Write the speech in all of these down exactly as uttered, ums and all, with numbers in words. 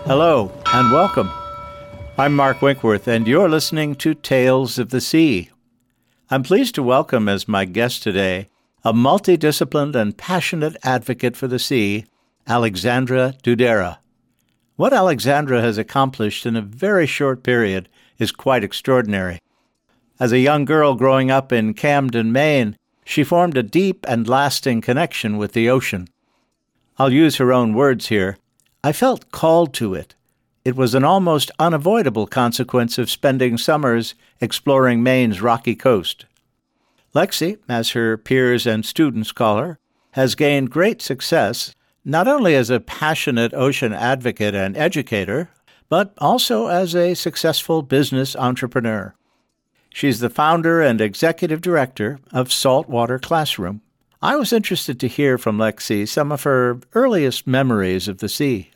Hello and welcome. I'm Mark Winkworth, and you're listening to Tales of the Sea. I'm pleased to welcome as my guest today a multidisciplined and passionate advocate for the sea, Alexandra Dudera. What Alexandra has accomplished in a very short period is quite extraordinary. As a young girl growing up in Camden, Maine, she formed a deep and lasting connection with the ocean. I'll use her own words here. I felt called to it. It was an almost unavoidable consequence of spending summers exploring Maine's rocky coast. Lexi, as her peers and students call her, has gained great success, not only as a passionate ocean advocate and educator, but also as a successful business entrepreneur. She's the founder and executive director of Saltwater Classroom. I was interested to hear from Lexi some of her earliest memories of the sea.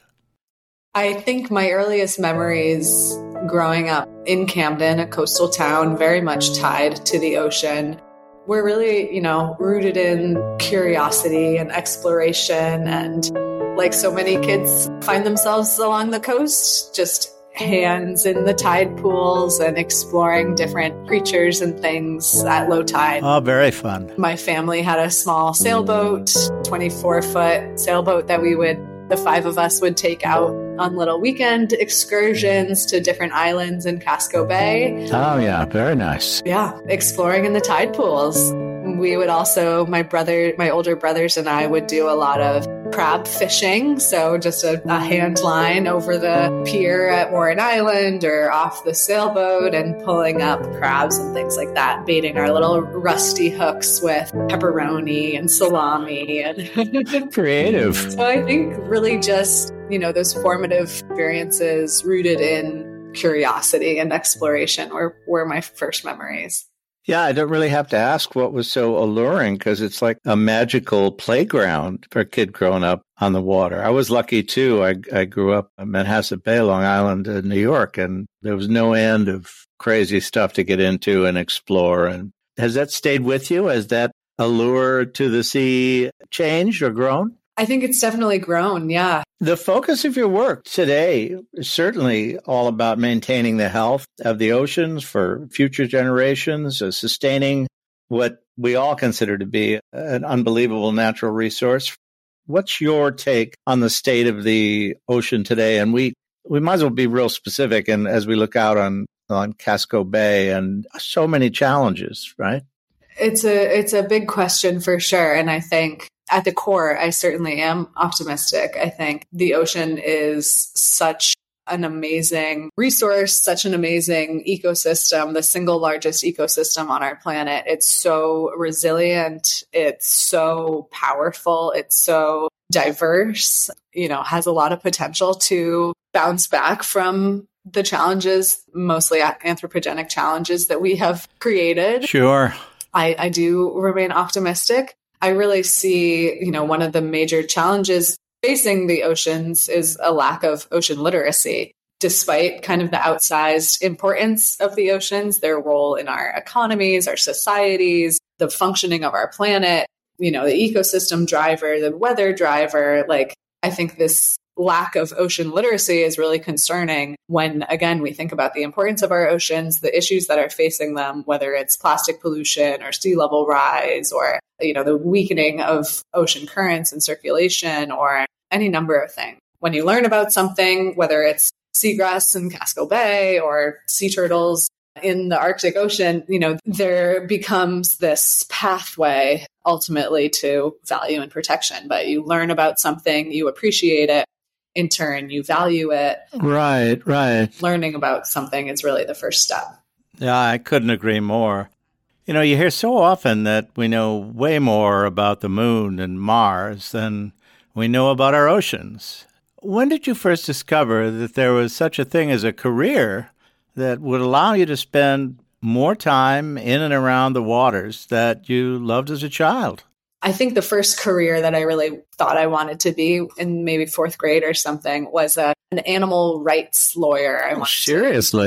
I think my earliest memories growing up in Camden, a coastal town very much tied to the ocean, were really, you know, rooted in curiosity and exploration. And like so many kids find themselves along the coast, just hands in the tide pools and exploring different creatures and things at low tide. Oh, very fun. My family had a small sailboat, twenty-four foot sailboat that we would, the five of us would take out on little weekend excursions to different islands in Casco Bay. Oh, yeah, very nice. Yeah, exploring in the tide pools. We would also, my brother, my older brothers and I would do a lot of crab fishing. So just a, a hand line over the pier at Warren Island or off the sailboat and pulling up crabs and things like that, baiting our little rusty hooks with pepperoni and salami. And Creative. So I think really just, you know, those formative experiences rooted in curiosity and exploration were, were my first memories. Yeah, I don't really have to ask what was so alluring because it's like a magical playground for a kid growing up on the water. I was lucky, too. I, I grew up in Manhasset Bay, Long Island, in New York, and there was no end of crazy stuff to get into and explore. And has that stayed with you? Has that allure to the sea changed or grown? I think it's definitely grown, yeah. The focus of your work today is certainly all about maintaining the health of the oceans for future generations, uh, sustaining what we all consider to be an unbelievable natural resource. What's your take on the state of the ocean today? And we, we might as well be real specific, and as we look out on, on Casco Bay and so many challenges, right? It's a it's a big question for sure. And I think at the core, I certainly am optimistic. I think the ocean is such an amazing resource, such an amazing ecosystem, the single largest ecosystem on our planet. It's so resilient. It's so powerful. It's so diverse, you know, has a lot of potential to bounce back from the challenges, mostly anthropogenic challenges that we have created. Sure. I, I do remain optimistic. I really see, you know, one of the major challenges facing the oceans is a lack of ocean literacy. Despite kind of the outsized importance of the oceans, their role in our economies, our societies, the functioning of our planet, you know, the ecosystem driver, the weather driver, like, I think this lack of ocean literacy is really concerning when, again, we think about the importance of our oceans, the issues that are facing them, whether it's plastic pollution or sea level rise or, you know, the weakening of ocean currents and circulation or any number of things. When you learn about something, whether it's seagrass in Casco Bay or sea turtles in the Arctic Ocean, you know, there becomes this pathway ultimately to value and protection. But you learn about something, you appreciate it. In turn, you value it. Right, right. Learning about something is really the first step. Yeah, I couldn't agree more. You know, you hear so often that we know way more about the moon and Mars than we know about our oceans. When did you first discover that there was such a thing as a career that would allow you to spend more time in and around the waters that you loved as a child? I think the first career that I really thought I wanted to be in maybe fourth grade or something was a, an animal rights lawyer. I oh, seriously? To.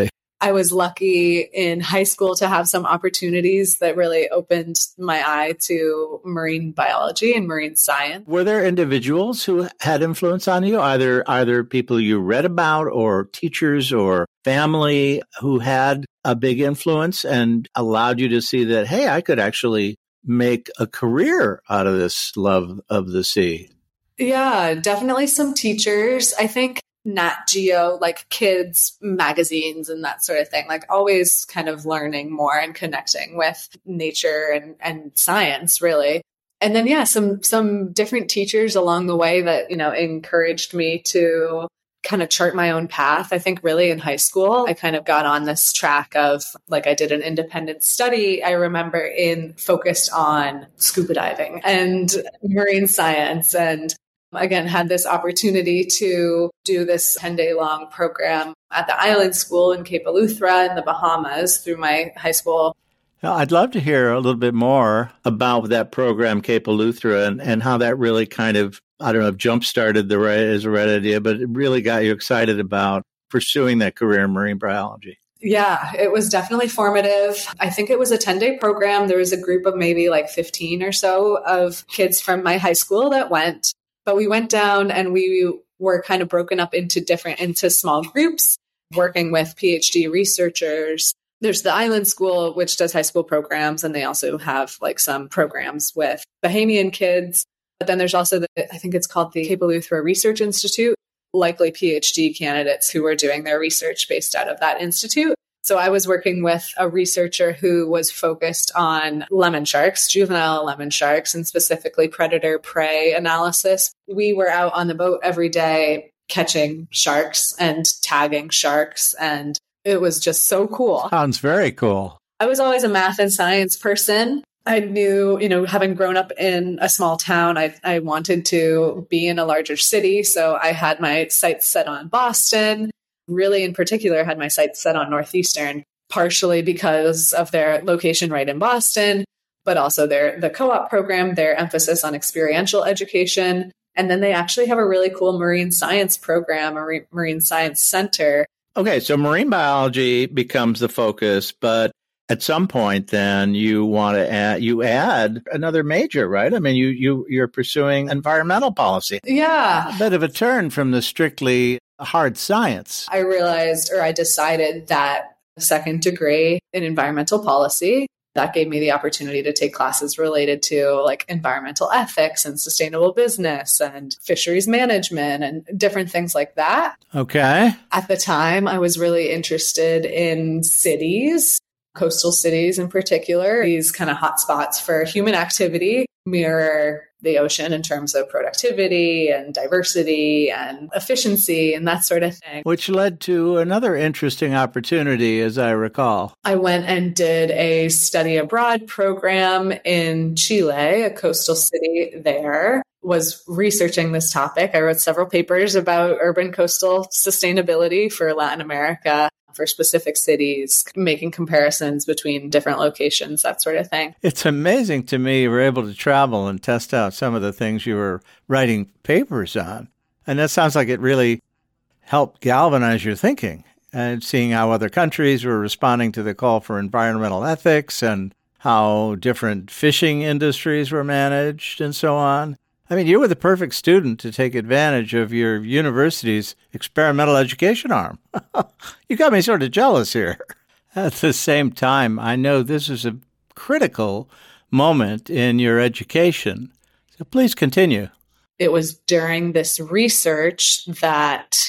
I was lucky in high school to have some opportunities that really opened my eye to marine biology and marine science. Were there individuals who had influence on you, either either people you read about or teachers or family who had a big influence and allowed you to see that, hey, I could actually make a career out of this love of the sea? Yeah, definitely some teachers. I think Nat Geo, like kids magazines and that sort of thing, like always kind of learning more and connecting with nature and, and science, really. And then, yeah, some, some different teachers along the way that, you know, encouraged me to kind of chart my own path. I think really in high school, I kind of got on this track of like, I did an independent study. I remember in focused on scuba diving and marine science, and again, had this opportunity to do this ten day long program at the Island School in Cape Eleuthera in the Bahamas through my high school. Now, I'd love to hear a little bit more about that program, Cape Eleuthera, and, and how that really kind of, I don't know if jump-started the right is the right idea, but it really got you excited about pursuing that career in marine biology. Yeah, it was definitely formative. I think it was a ten day program. There was a group of maybe like fifteen or so of kids from my high school that went. But we went down and we were kind of broken up into different, into small groups, working with PhD researchers. There's the Island School, which does high school programs, and they also have like some programs with Bahamian kids. But then there's also, the, I think it's called the Cape Eleuthera Research Institute, likely PhD candidates who were doing their research based out of that institute. So I was working with a researcher who was focused on lemon sharks, juvenile lemon sharks, and specifically predator-prey analysis. We were out on the boat every day catching sharks and tagging sharks, and it was just so cool. Sounds very cool. I was always a math and science person. I knew, you know, having grown up in a small town, I, I wanted to be in a larger city. So I had my sights set on Boston. Really, in particular, had my sights set on Northeastern, partially because of their location right in Boston, but also their the co-op program, their emphasis on experiential education. And then they actually have a really cool marine science program, a marine science center. Okay, so marine biology becomes the focus, but at some point, then you want to add, you add another major, right? I mean, you you you're pursuing environmental policy. Yeah, a bit of a turn from the strictly hard science. I realized, or I decided that a second degree in environmental policy, that gave me the opportunity to take classes related to like environmental ethics and sustainable business and fisheries management and different things like that. Okay. At the time, I was really interested in cities, coastal cities in particular. These kind of hotspots for human activity mirror the ocean in terms of productivity and diversity and efficiency and that sort of thing. Which led to another interesting opportunity, as I recall. I went and did a study abroad program in Chile, a coastal city there, was researching this topic. I wrote several papers about urban coastal sustainability for Latin America, for specific cities, making comparisons between different locations, that sort of thing. It's amazing to me you were able to travel and test out some of the things you were writing papers on. And that sounds like it really helped galvanize your thinking and seeing how other countries were responding to the call for environmental ethics and how different fishing industries were managed and so on. I mean, you were the perfect student to take advantage of your university's experimental education arm. You got me sort of jealous here. At the same time, I know this is a critical moment in your education. So please continue. It was during this research that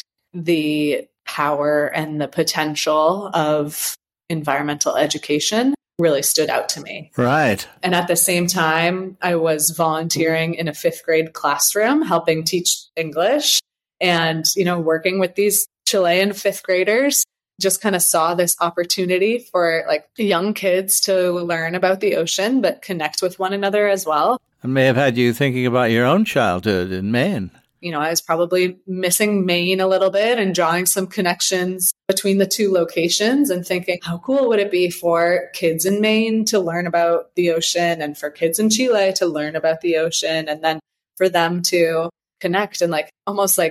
the power and the potential of environmental education really stood out to me. Right. And at the same time, I was volunteering in a fifth grade classroom, helping teach English and, you know, working with these Chilean fifth graders. Just kind of saw this opportunity for like young kids to learn about the ocean, but connect with one another as well. It may have had you thinking about your own childhood in Maine. You know, I was probably missing Maine a little bit and drawing some connections between the two locations and thinking, how cool would it be for kids in Maine to learn about the ocean and for kids in Chile to learn about the ocean and then for them to connect and like almost like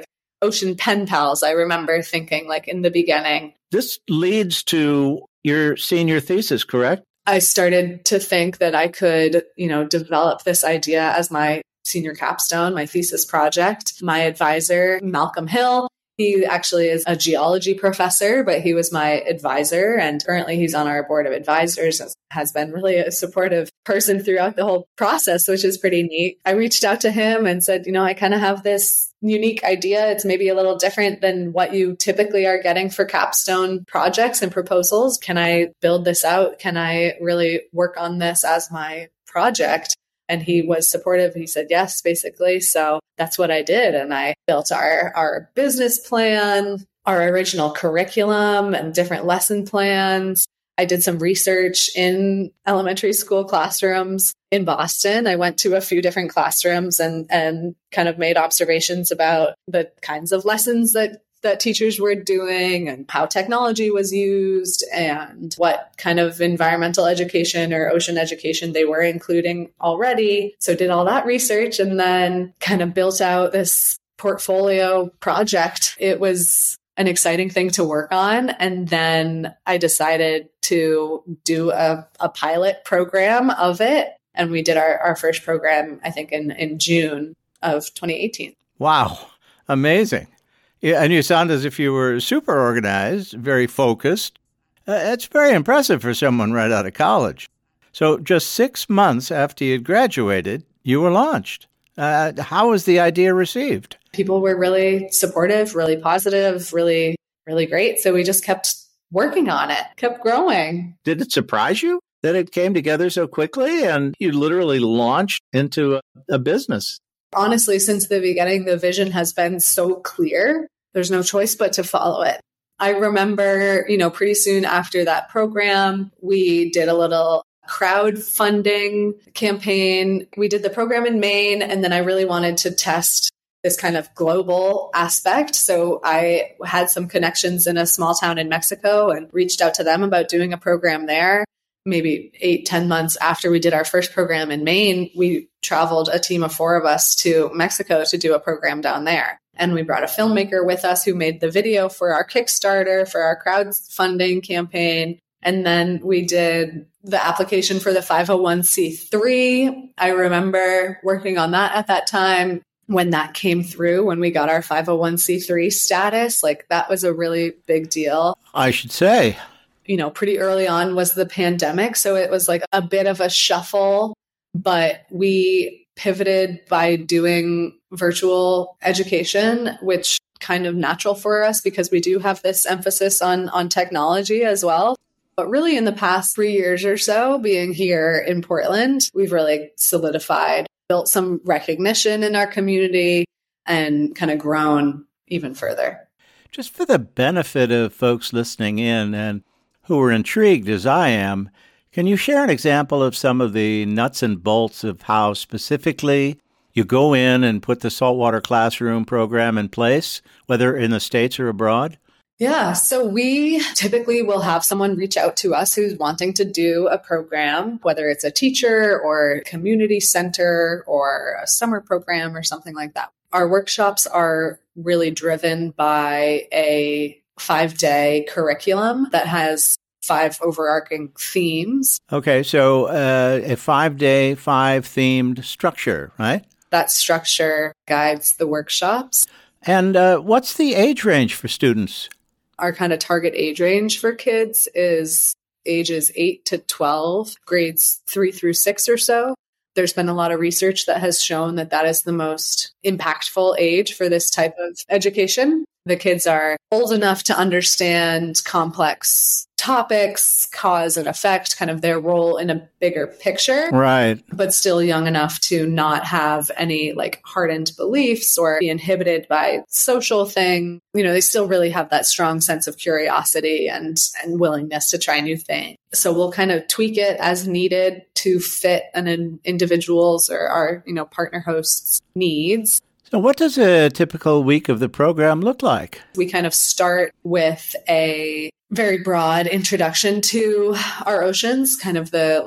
ocean pen pals, I remember thinking like in the beginning. This leads to your senior thesis, correct? I started to think that I could, you know, develop this idea as my senior capstone, my thesis project. My advisor, Malcolm Hill, he actually is a geology professor, but he was my advisor. And currently he's on our board of advisors, has been really a supportive person throughout the whole process, which is pretty neat. I reached out to him and said, you know, I kind of have this unique idea. It's maybe a little different than what you typically are getting for capstone projects and proposals. Can I build this out? Can I really work on this as my project? And he was supportive. He said yes, basically. So that's what I did. And I built our, our business plan, our original curriculum and different lesson plans. I did some research in elementary school classrooms in Boston. I went to a few different classrooms and, and kind of made observations about the kinds of lessons that that teachers were doing and how technology was used and what kind of environmental education or ocean education they were including already. So did all that research and then kind of built out this portfolio project. It was an exciting thing to work on. And then I decided to do a, a pilot program of it. And we did our, our first program, I think, in, in June of twenty eighteen. Wow. Amazing. Yeah, and you sound as if you were super organized, very focused. Uh, it's very impressive for someone right out of college. So just six months after you graduated, you were launched. Uh, how was the idea received? People were really supportive, really positive, really, really great. So we just kept working on it, kept growing. Did it surprise you that it came together so quickly and you literally launched into a, a business? Honestly, since the beginning, the vision has been so clear. There's no choice but to follow it. I remember, you know, pretty soon after that program, we did a little crowdfunding campaign. We did the program in Maine, and then I really wanted to test this kind of global aspect. So I had some connections in a small town in Mexico and reached out to them about doing a program there. Maybe eight, ten months after we did our first program in Maine, we traveled a team of four of us to Mexico to do a program down there. And we brought a filmmaker with us who made the video for our Kickstarter, for our crowdfunding campaign. And then we did the application for the five oh one c three. I remember working on that at that time. When that came through, when we got our five oh one c three status, like that was a really big deal. I should say. You know, pretty early on was the pandemic. So it was like a bit of a shuffle, but we pivoted by doing virtual education, which kind of natural for us because we do have this emphasis on, on technology as well. But really in the past three years or so, being here in Portland, we've really solidified, built some recognition in our community and kind of grown even further. Just for the benefit of folks listening in and who are intrigued as I am, can you share an example of some of the nuts and bolts of how specifically you go in and put the saltwater classroom program in place, whether in the States or abroad? Yeah, so we typically will have someone reach out to us who's wanting to do a program, whether it's a teacher or a community center or a summer program or something like that. Our workshops are really driven by a five-day curriculum that has five overarching themes. Okay, so uh, a five-day, five-themed structure, right? That structure guides the workshops. And uh, what's the age range for students? Our kind of target age range for kids is ages eight to twelve, grades three through six or so. There's been a lot of research that has shown that that is the most impactful age for this type of education. The kids are old enough to understand complex topics, cause and effect, kind of their role in a bigger picture. Right. But still young enough to not have any like hardened beliefs or be inhibited by social thing. You know, they still really have that strong sense of curiosity and, and willingness to try new things. So we'll kind of tweak it as needed to fit an individual's or our, you know, partner host's needs. So what does a typical week of the program look like? We kind of start with a very broad introduction to our oceans, kind of the like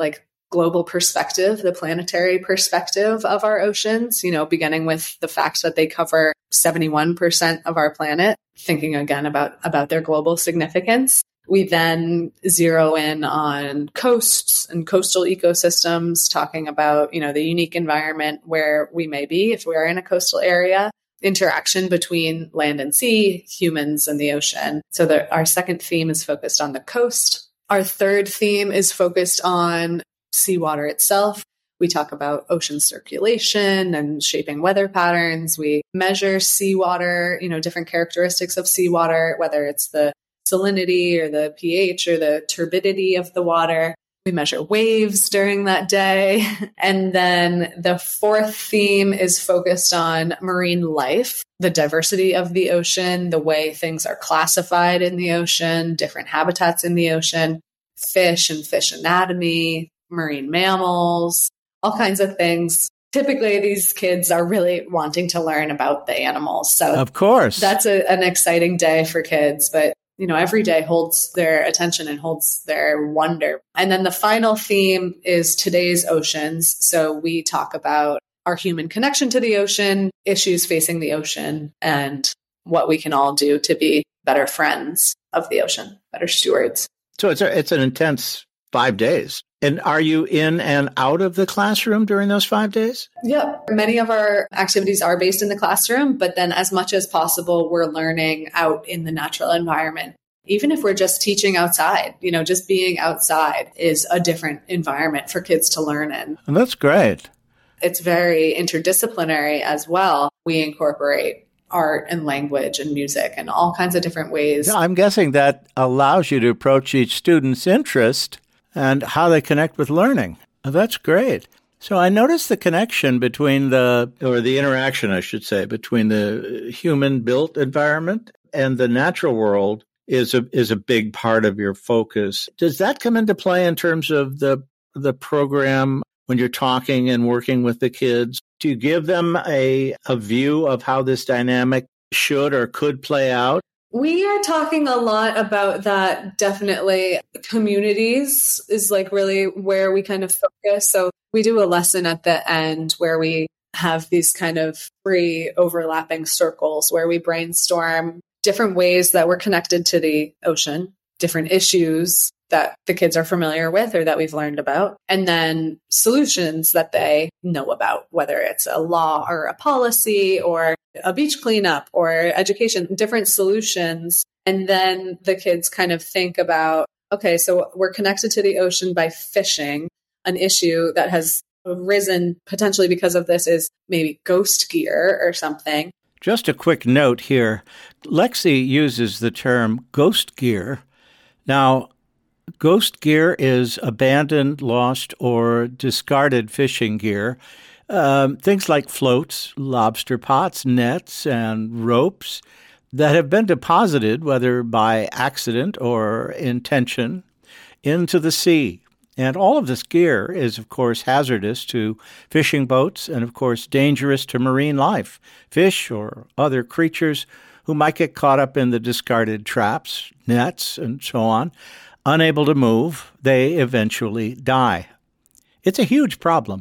global perspective, the planetary perspective of our oceans, you know, beginning with the fact that they cover seventy-one percent of our planet, thinking again about, about their global significance. We then zero in on coasts and coastal ecosystems, talking about, you know, the unique environment where we may be if we're in a coastal area, interaction between land and sea, humans and the ocean. So the, our second theme is focused on the coast. Our third theme is focused on seawater itself. We talk about ocean circulation and shaping weather patterns. We measure seawater, you know, different characteristics of seawater, whether it's the salinity or the pH or the turbidity of the water. We measure waves during that day. And then the fourth theme is focused on marine life, the diversity of the ocean, the way things are classified in the ocean, different habitats in the ocean, fish and fish anatomy, marine mammals, all kinds of things. Typically, these kids are really wanting to learn about the animals. So, of course, that's a, an exciting day for kids. But, you know, every day holds their attention and holds their wonder. And then the final theme is today's oceans. So we talk about our human connection to the ocean, issues facing the ocean, and what we can all do to be better friends of the ocean, better stewards. So it's a, it's an intense five days. And are you in and out of the classroom during those five days? Yep. Many of our activities are based in the classroom, but then as much as possible, we're learning out in the natural environment. Even if we're just teaching outside, you know, just being outside is a different environment for kids to learn in. And that's great. It's very interdisciplinary as well. We incorporate art and language and music and all kinds of different ways. I'm guessing that allows you to approach each student's interest and how they connect with learning. Oh, that's great. So I noticed the connection between the, or the interaction, I should say, between the human-built environment and the natural world is a is a big part of your focus. Does that come into play in terms of the the program when you're talking and working with the kids? Do you give them a, a view of how this dynamic should or could play out? We are talking a lot about that. Definitely communities is like really where we kind of focus. So we do a lesson at the end where we have these kind of three overlapping circles where we brainstorm different ways that we're connected to the ocean, different issues that the kids are familiar with or that we've learned about, and then solutions that they know about, whether it's a law or a policy or a beach cleanup or education, different solutions. And then the kids kind of think about, okay, so we're connected to the ocean by fishing. An issue that has risen potentially because of this is maybe ghost gear or something. Just a quick note here. Lexi uses the term ghost gear. Now, ghost gear is abandoned, lost, or discarded fishing gear. Um, things like floats, lobster pots, nets, and ropes that have been deposited, whether by accident or intention, into the sea. And all of this gear is, of course, hazardous to fishing boats and, of course, dangerous to marine life, fish or other creatures who might get caught up in the discarded traps, nets, and so on. Unable to move, they eventually die. It's a huge problem.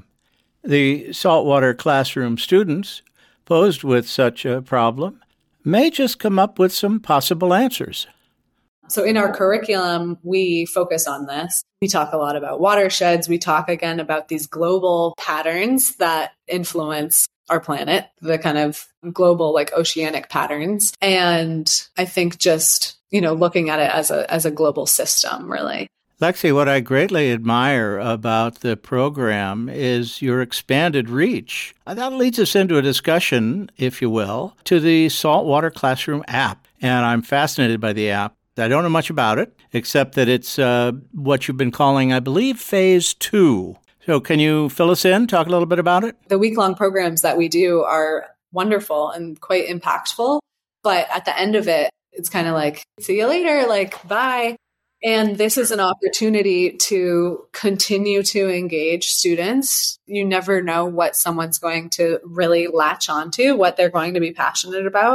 The saltwater classroom students posed with such a problem may just come up with some possible answers. So in our curriculum, we focus on this. We talk a lot about watersheds. We talk again about these global patterns that influence our planet, the kind of global like oceanic patterns. And I think just, you know, looking at it as a as a global system, really. Lexi, what I greatly admire about the program is your expanded reach. That leads us into a discussion, if you will, to the Saltwater Classroom app. And I'm fascinated by the app. I don't know much about it, except that it's uh, what you've been calling, I believe, phase two. So can you fill us in, talk a little bit about it? The week-long programs that we do are wonderful and quite impactful. But at the end of it, it's kind of like, see you later, like, bye. And this is an opportunity to continue to engage students. You never know what someone's going to really latch onto, what they're going to be passionate about.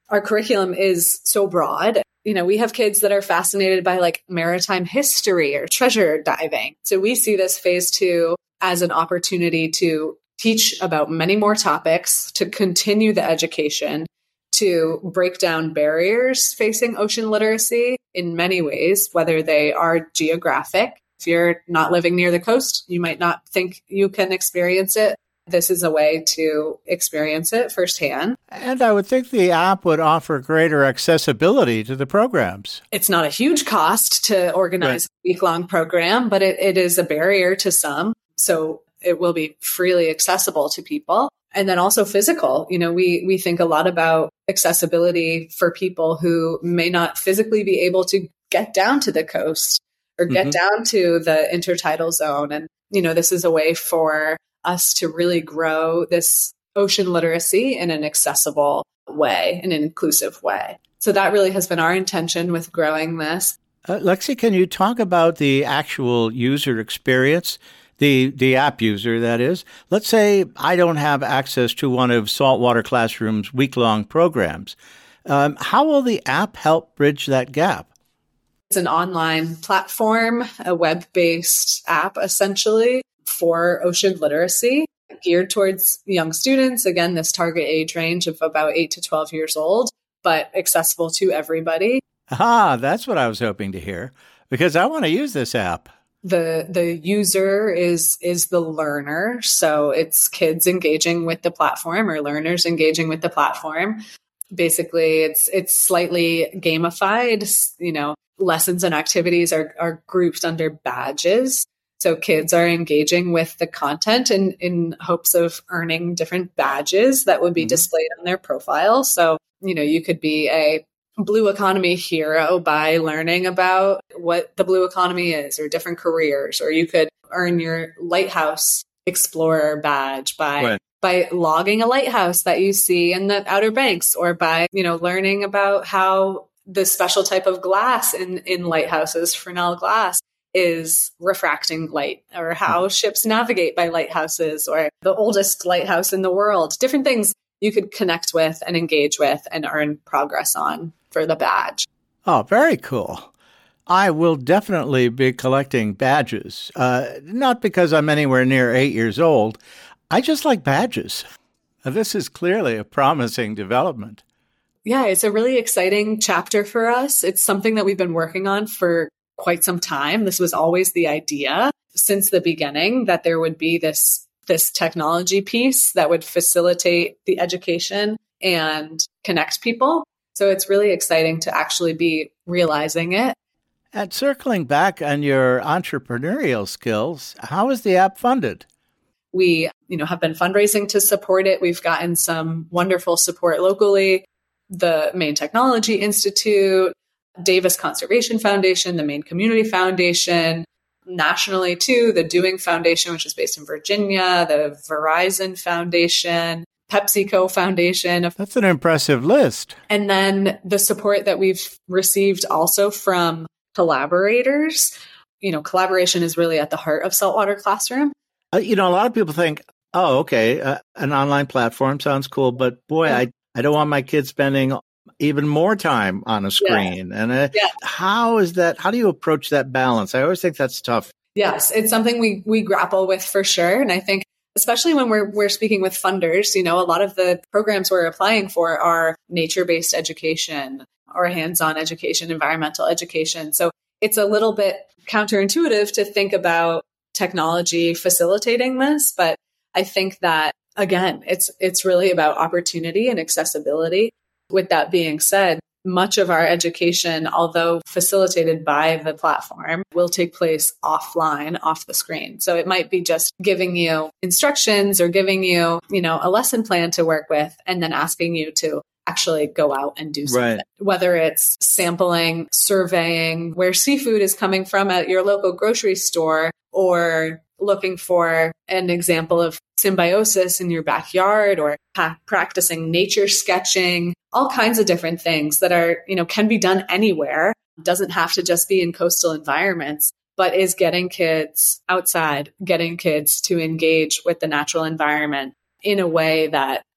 our curriculum is so broad. You know, we have kids that are fascinated by like maritime history or treasure diving. So we see this phase two as an opportunity to teach about many more topics, to continue the education, to break down barriers facing ocean literacy in many ways, whether they are geographic. If you're not living near the coast, you might not think you can experience it. This is a way to experience it firsthand. And I would think the app would offer greater accessibility to the programs. It's not a huge cost to organize right. a week-long program, but it, it is a barrier to some. So it will be freely accessible to people. And then also physical. You know, we we think a lot about accessibility for people who may not physically be able to get down to the coast or get mm-hmm. down to the intertidal zone. And, you know, this is a way for us to really grow this ocean literacy in an accessible way, in an inclusive way. So that really has been our intention with growing this. Uh, Lexi, can you talk about the actual user experience? The the app user, that is. Let's say I don't have access to one of Saltwater Classroom's week-long programs. Um, how will the app help bridge that gap? It's an online platform, a web-based app, essentially, for ocean literacy, geared towards young students. Again, this target age range of about eight to twelve years old, but accessible to everybody. Ah, that's what I was hoping to hear, because I want to use this app. The the user is is the learner. So it's kids engaging with the platform or learners engaging with the platform. Basically, it's it's slightly gamified. You know, lessons and activities are, are grouped under badges. So kids are engaging with the content in, in hopes of earning different badges that would be mm-hmm. displayed on their profile. So, you know, you could be a blue economy hero by learning about what the blue economy is or different careers, or you could earn your lighthouse explorer badge by right. by logging a lighthouse that you see in the Outer Banks, or by, you know, learning about how the special type of glass in, in lighthouses, Fresnel glass, is refracting light, or how ships navigate by lighthouses, or the oldest lighthouse in the world. Different things you could connect with and engage with and earn progress on for the badge. Oh, very cool. I will definitely be collecting badges, uh, not because I'm anywhere near eight years old. I just like badges. This is clearly a promising development. Yeah, it's a really exciting chapter for us. It's something that we've been working on for quite some time. This was always the idea since the beginning, that there would be this this technology piece that would facilitate the education and connect people. So it's really exciting to actually be realizing it. And circling back on your entrepreneurial skills, how is the app funded? We, you know, have been fundraising to support it. We've gotten some wonderful support locally. The Maine Technology Institute, Davis Conservation Foundation, the Maine Community Foundation, nationally too, the Doing Foundation, which is based in Virginia, the Verizon Foundation, PepsiCo Foundation. That's an impressive list. And then the support that we've received also from collaborators. You know, collaboration is really at the heart of Saltwater Classroom. Uh, you know, a lot of people think, oh, okay, uh, an online platform sounds cool, but boy, yeah. I, I don't want my kids spending even more time on a screen. Yeah. And uh, yeah. how is that? How do you approach that balance? I always think that's tough. Yes, it's something we we grapple with for sure. And I think especially when we're we're speaking with funders, you know, a lot of the programs we're applying for are nature-based education or hands-on education, environmental education. So it's a little bit counterintuitive to think about technology facilitating this, but I think that again, it's it's really about opportunity and accessibility. With that being said, much of our education, although facilitated by the platform, will take place offline, off the screen. So it might be just giving you instructions or giving you, you know, a lesson plan to work with, and then asking you to actually go out and do something. Right. Whether it's sampling, surveying where seafood is coming from at your local grocery store, or looking for an example of symbiosis in your backyard, or pa- practicing nature sketching, all kinds of different things that are, you know, can be done anywhere. Doesn't have to just be in coastal environments, but is getting kids outside, getting kids to engage with the natural environment in a way that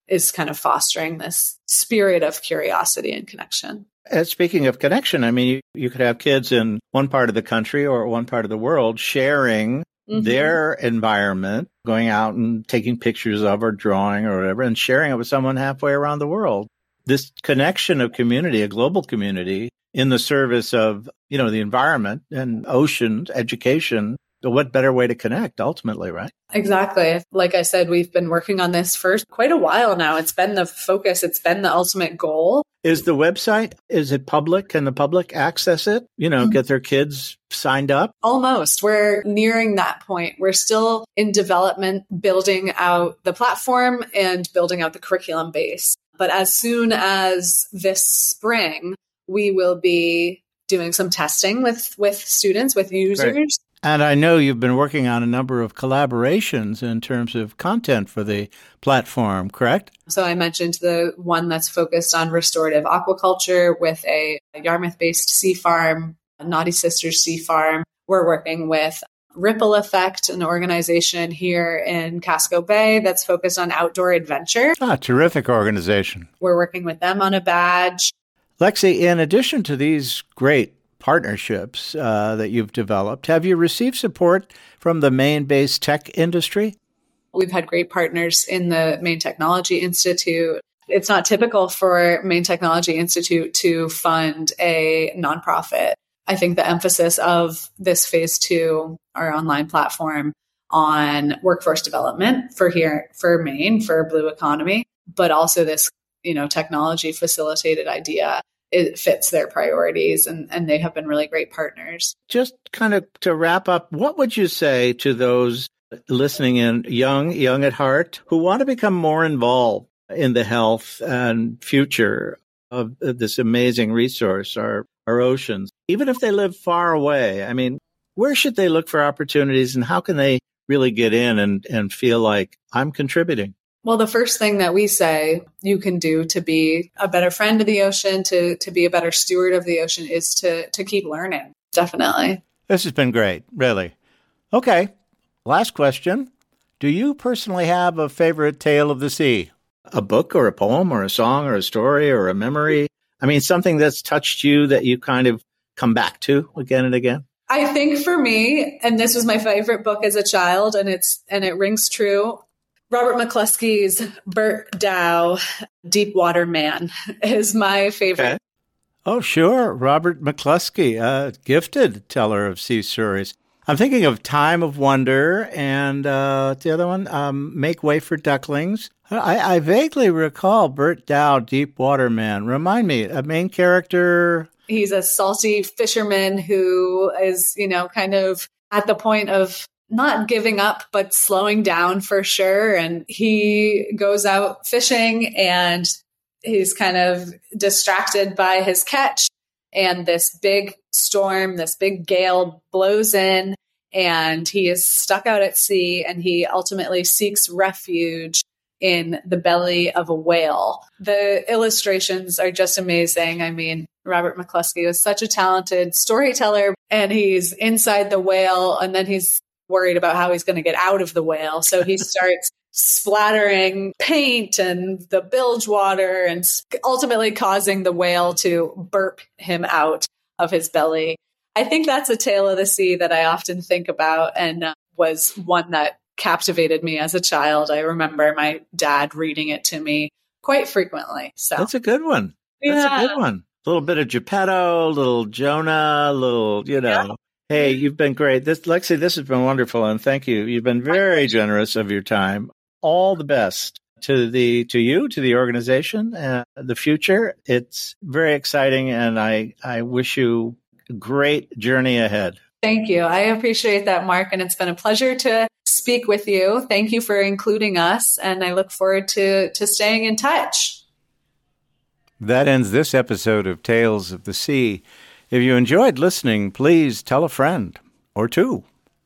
is kind of fostering this spirit of curiosity and connection. And speaking of connection, I mean, you, you could have kids in one part of the country or one part of the world sharing mm-hmm. their environment, going out and taking pictures of or drawing or whatever, and sharing it with someone halfway around the world. This connection of community, a global community, in the service of, you know, the environment and oceans, education. What better way to connect ultimately, right? Exactly. Like I said, we've been working on this for quite a while now. It's been the focus. It's been the ultimate goal. Is the website, is it public? Can the public access it? You know, mm-hmm. get their kids signed up? Almost. We're nearing that point. We're still in development, building out the platform and building out the curriculum base. But as soon as this spring, we will be doing some testing with, with students, with users. Great. And I know you've been working on a number of collaborations in terms of content for the platform, correct? So I mentioned the one that's focused on restorative aquaculture with a Yarmouth-based sea farm, Naughty Sisters Sea Farm. We're working with Ripple Effect, an organization here in Casco Bay that's focused on outdoor adventure. Ah, terrific organization. We're working with them on a badge. Lexi, in addition to these great partnerships uh, that you've developed, have you received support from the Maine-based tech industry? We've had great partners in the Maine Technology Institute. It's not typical for Maine Technology Institute to fund a nonprofit. I think the emphasis of this phase two, our online platform, on workforce development for here, for Maine, for Blue Economy, but also this, you know, technology facilitated idea. It fits their priorities, and, and they have been really great partners. Just kind of to wrap up, what would you say to those listening in, young, young at heart, who want to become more involved in the health and future of this amazing resource, our, our oceans, even if they live far away? I mean, where should they look for opportunities, and how can they really get in and, and feel like I'm contributing? Well, the first thing that we say you can do to be a better friend of the ocean, to to be a better steward of the ocean, is to to keep learning. Definitely. This has been great, really. Okay, last question. Do you personally have a favorite tale of the sea? A book or a poem or a song or a story or a memory? I mean, something that's touched you that you kind of come back to again and again? I think for me, and this was my favorite book as a child, and it's and it rings true, Robert McCluskey's Bert Dow, Deep Water Man, is my favorite. Okay. Oh, sure. Robert McCluskey, a gifted teller of sea stories. I'm thinking of Time of Wonder and uh, the other one, um, Make Way for Ducklings. I, I vaguely recall Bert Dow, Deep Water Man. Remind me, a main character? He's a salty fisherman who is, you know, kind of at the point of not giving up, but slowing down for sure. And he goes out fishing and he's kind of distracted by his catch. And this big storm, this big gale blows in, and he is stuck out at sea, and he ultimately seeks refuge in the belly of a whale. The illustrations are just amazing. I mean, Robert McCluskey was such a talented storyteller, and he's inside the whale, and then he's worried about how he's going to get out of the whale. So he starts splattering paint and the bilge water and ultimately causing the whale to burp him out of his belly. I think that's a tale of the sea that I often think about, and uh, was one that captivated me as a child. I remember my dad reading it to me quite frequently. So that's a good one. That's yeah. a good one. A little bit of Geppetto, a little Jonah, a little, you know. Yeah. Hey, you've been great. This, Lexi, this has been wonderful, and thank you. You've been very generous of your time. All the best to the to you, to the organization, uh, the future. It's very exciting, and I, I wish you a great journey ahead. Thank you. I appreciate that, Mark, and it's been a pleasure to speak with you. Thank you for including us, and I look forward to, to staying in touch. That ends this episode of Tales of the Sea. If you enjoyed listening, please tell a friend or two.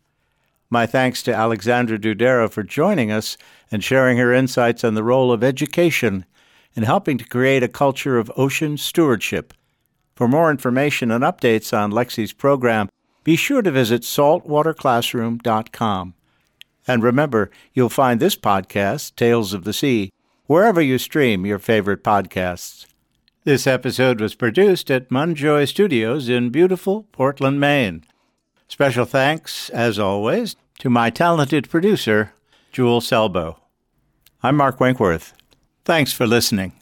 My thanks to Alexandra Dudera for joining us and sharing her insights on the role of education in helping to create a culture of ocean stewardship. For more information and updates on Lexi's program, be sure to visit saltwater classroom dot com. And remember, you'll find this podcast, Tales of the Sea, wherever you stream your favorite podcasts. This episode was produced at Munjoy Studios in beautiful Portland, Maine. Special thanks, as always, to my talented producer, Jewel Selbo. I'm Mark Winkworth. Thanks for listening.